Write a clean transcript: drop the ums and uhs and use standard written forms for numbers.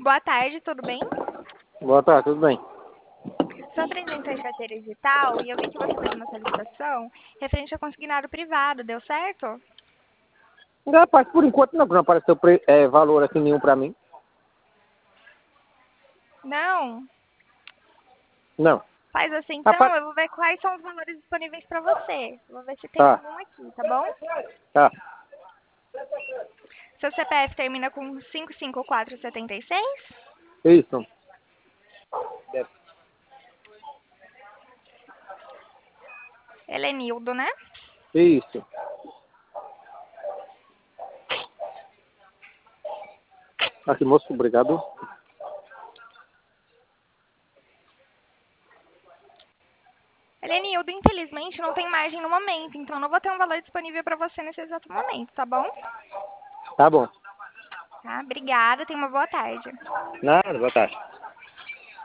boa tarde, tudo bem? Boa tarde, tudo bem? Sou atendente de carteira digital e eu vi que você fez uma solicitação referente ao consignado privado, deu certo? Rapaz, por enquanto não apareceu valor assim nenhum pra mim. Não? Não. Faz assim então, Rapaz, eu vou ver quais são os valores disponíveis para você. Vou ver se tem tá, algum aqui, tá bom? tá. Seu CPF termina com 55476? Isso. Helenildo, né? Isso. Aqui, moço, obrigado. Helenildo, infelizmente não tem margem no momento, então não vou ter um valor disponível para você nesse exato momento, tá bom? Tá bom. Tá, obrigada, tenha uma boa tarde. Nada, boa tarde.